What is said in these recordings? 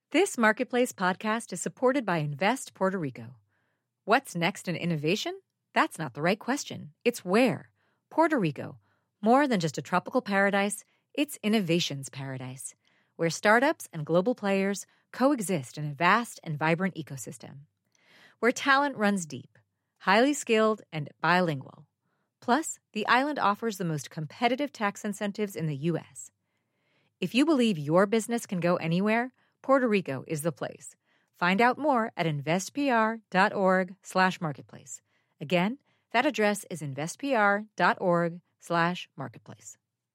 This Marketplace podcast is supported by Invest Puerto Rico. What's next in innovation? That's not the right question. It's where. Puerto Rico. More than just a tropical paradise, it's innovation's paradise, where startups and global players coexist in a vast and vibrant ecosystem. Where talent runs deep, highly skilled, and bilingual. Plus, the island offers the most competitive tax incentives in the U.S. If you believe your business can go anywhere, Puerto Rico is the place. Find out more at investpr.org/marketplace. Again, that address is investpr.org/marketplace.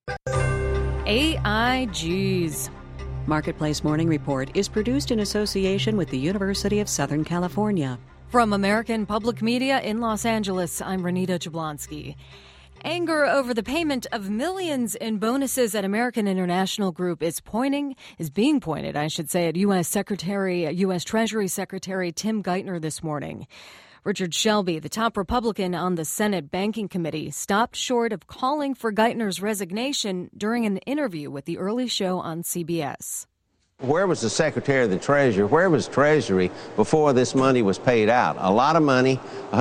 AIGs. Marketplace Morning Report is produced in association with the University of Southern California. From American Public Media in Los Angeles, I'm Renita Jablonski. Anger over the payment of millions in bonuses at American International Group is being pointed at U.S. Treasury Secretary Tim Geithner this morning. Richard Shelby, the top Republican on the Senate Banking Committee, stopped short of calling for Geithner's resignation during an interview with The Early Show on CBS. Where was the Secretary of the Treasury? Where was Treasury before this money was paid out? A lot of money,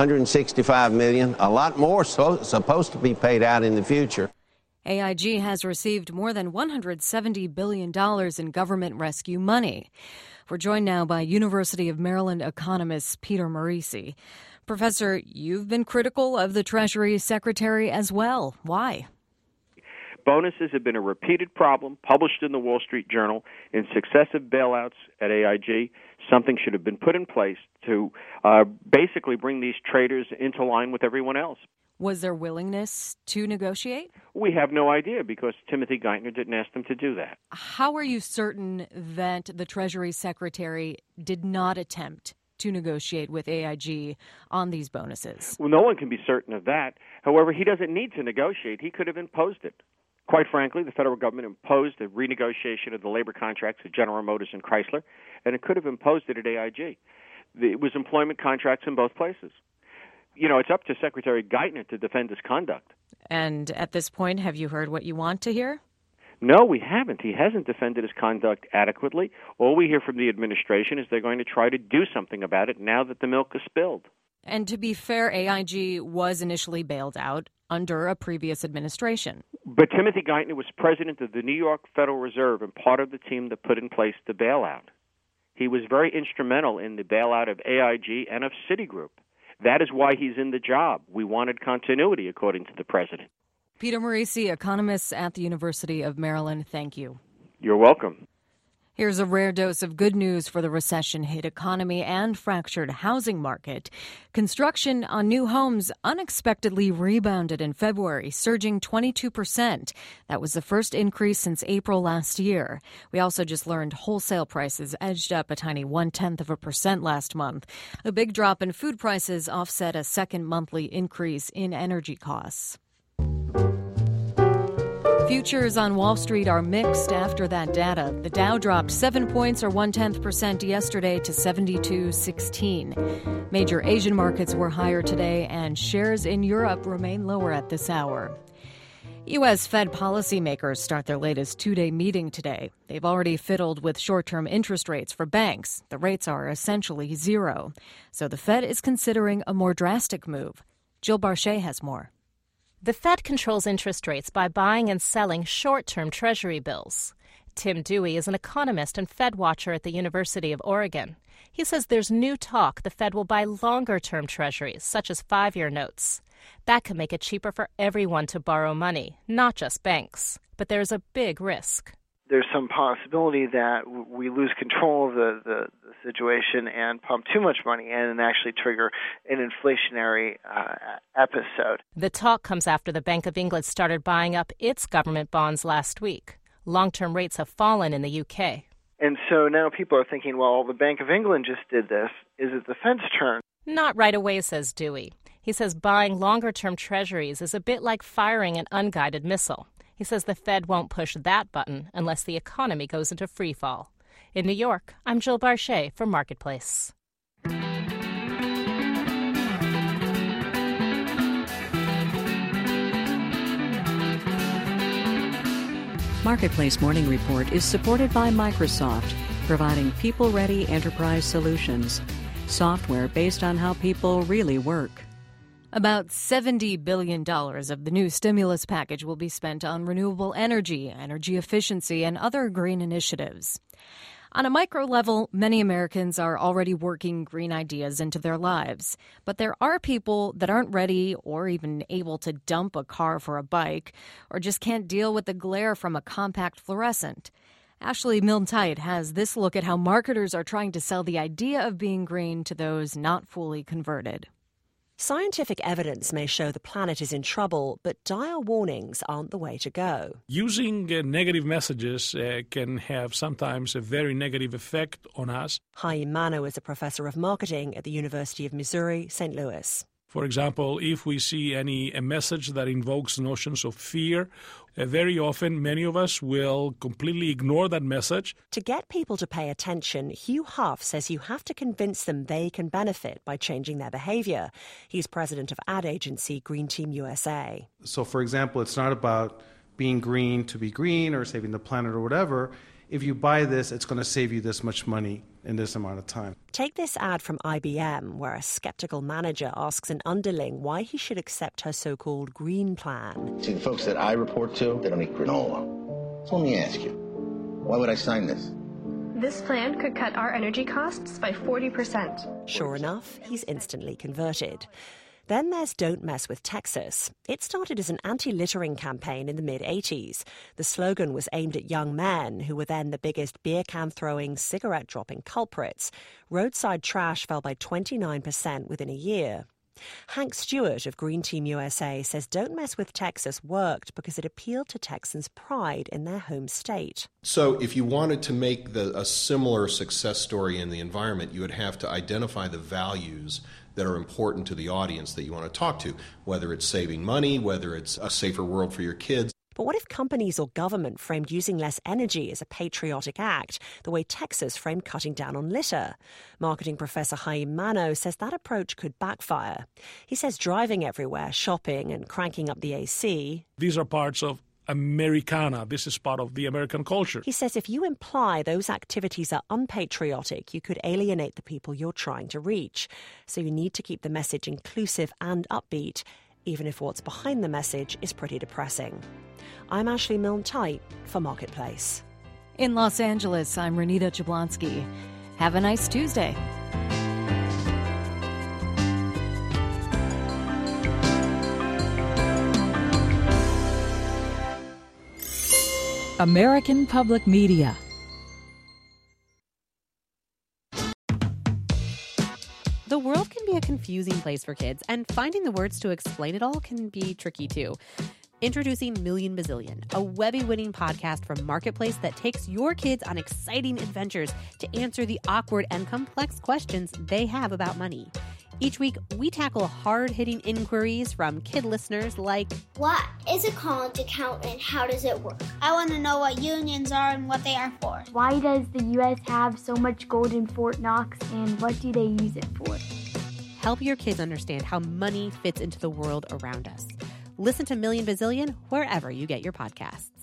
$165 million, a lot more supposed to be paid out in the future. AIG has received more than $170 billion in government rescue money. We're joined now by University of Maryland economist Peter Morici. Professor, you've been critical of the Treasury Secretary as well. Why? Bonuses have been a repeated problem published in the Wall Street Journal in successive bailouts at AIG. Something should have been put in place to basically bring these traders into line with everyone else. Was there willingness to negotiate? We have no idea because Timothy Geithner didn't ask them to do that. How are you certain that the Treasury Secretary did not attempt to negotiate with AIG on these bonuses? Well, no one can be certain of that. However, he doesn't need to negotiate. He could have imposed it. Quite frankly, the federal government imposed a renegotiation of the labor contracts of General Motors and Chrysler, and it could have imposed it at AIG. It was employment contracts in both places. You know, it's up to Secretary Geithner to defend his conduct. And at this point, have you heard what you want to hear? No, we haven't. He hasn't defended his conduct adequately. All we hear from the administration is they're going to try to do something about it now that the milk is spilled. And to be fair, AIG was initially bailed out under a previous administration. But Timothy Geithner was president of the New York Federal Reserve and part of the team that put in place the bailout. He was very instrumental in the bailout of AIG and of Citigroup. That is why he's in the job. We wanted continuity, according to the president. Peter Morici, economist at the University of Maryland, thank you. You're welcome. Here's a rare dose of good news for the recession-hit economy and fractured housing market. Construction on new homes unexpectedly rebounded in February, surging 22%. That was the first increase since April last year. We also just learned wholesale prices edged up a tiny 0.1% last month. A big drop in food prices offset a second monthly increase in energy costs. Futures on Wall Street are mixed after that data. The Dow dropped 7 points or 0.1% yesterday to 72.16. Major Asian markets were higher today, and shares in Europe remain lower at this hour. U.S. Fed policymakers start their latest two-day meeting today. They've already fiddled with short-term interest rates for banks. The rates are essentially zero. So the Fed is considering a more drastic move. Jill Barchet has more. The Fed controls interest rates by buying and selling short-term Treasury bills. Tim Dewey is an economist and Fed watcher at the University of Oregon. He says there's new talk the Fed will buy longer-term Treasuries, such as 5-year notes. That could make it cheaper for everyone to borrow money, not just banks. But there's a big risk. There's some possibility that we lose control of the situation and pump too much money in and actually trigger an inflationary episode. The talk comes after the Bank of England started buying up its government bonds last week. Long-term rates have fallen in the UK. And so now people are thinking, well, the Bank of England just did this. Is it the Fed's turn? Not right away, says Dewey. He says buying longer-term treasuries is a bit like firing an unguided missile. He says the Fed won't push that button unless the economy goes into freefall. In New York, I'm Jill Barchet for Marketplace. Marketplace Morning Report is supported by Microsoft. providing people-ready enterprise solutions, software based on how people really work. About $70 billion of the new stimulus package will be spent on renewable energy, energy efficiency, and other green initiatives. On a micro level, many Americans are already working green ideas into their lives. But there are people that aren't ready or even able to dump a car for a bike, or just can't deal with the glare from a compact fluorescent. Ashley Milne-Tite has this look at how marketers are trying to sell the idea of being green to those not fully converted. Scientific evidence may show the planet is in trouble, but dire warnings aren't the way to go. Using negative messages can have sometimes a very negative effect on us. Haim Mano is a professor of marketing at the University of Missouri, St. Louis. For example, if we see a message that invokes notions of fear, very often many of us will completely ignore that message. To get people to pay attention, Hugh Huff says you have to convince them they can benefit by changing their behavior. He's president of ad agency Green Team USA. So, for example, it's not about being green to be green or saving the planet or whatever. If you buy this, it's going to save you this much money in this amount of time. Take this ad from IBM, where a skeptical manager asks an underling why he should accept her so-called green plan. See, the folks that I report to, they don't eat granola. So let me ask you, why would I sign this? This plan could cut our energy costs by 40%. Sure enough, he's instantly converted. Then there's Don't Mess with Texas. It started as an anti-littering campaign in the mid-'80s. The slogan was aimed at young men, who were then the biggest beer-can-throwing, cigarette-dropping culprits. Roadside trash fell by 29% within a year. Hank Stewart of Green Team USA says Don't Mess with Texas worked because it appealed to Texans' pride in their home state. So if you wanted to make a similar success story in the environment, you would have to identify the values that are important to the audience that you want to talk to, whether it's saving money, whether it's a safer world for your kids. But what if companies or government framed using less energy as a patriotic act, the way Texas framed cutting down on litter? Marketing professor Haim Mano says that approach could backfire. He says driving everywhere, shopping and cranking up the AC... These are parts of Americana. This is part of the American culture. He says if you imply those activities are unpatriotic, you could alienate the people you're trying to reach. So you need to keep the message inclusive and upbeat, even if what's behind the message is pretty depressing. I'm Ashley Milne-Tite for Marketplace. In Los Angeles, I'm Renita Jablonski. Have a nice Tuesday. American Public Media. The world can be a confusing place for kids, and finding the words to explain it all can be tricky too. Introducing Million Bazillion, a Webby-winning podcast from Marketplace that takes your kids on exciting adventures to answer the awkward and complex questions they have about money. Each week, we tackle hard-hitting inquiries from kid listeners like, what is a college account and how does it work? I want to know what unions are and what they are for. Why does the U.S. have so much gold in Fort Knox and what do they use it for? Help your kids understand how money fits into the world around us. Listen to Million Bazillion wherever you get your podcasts.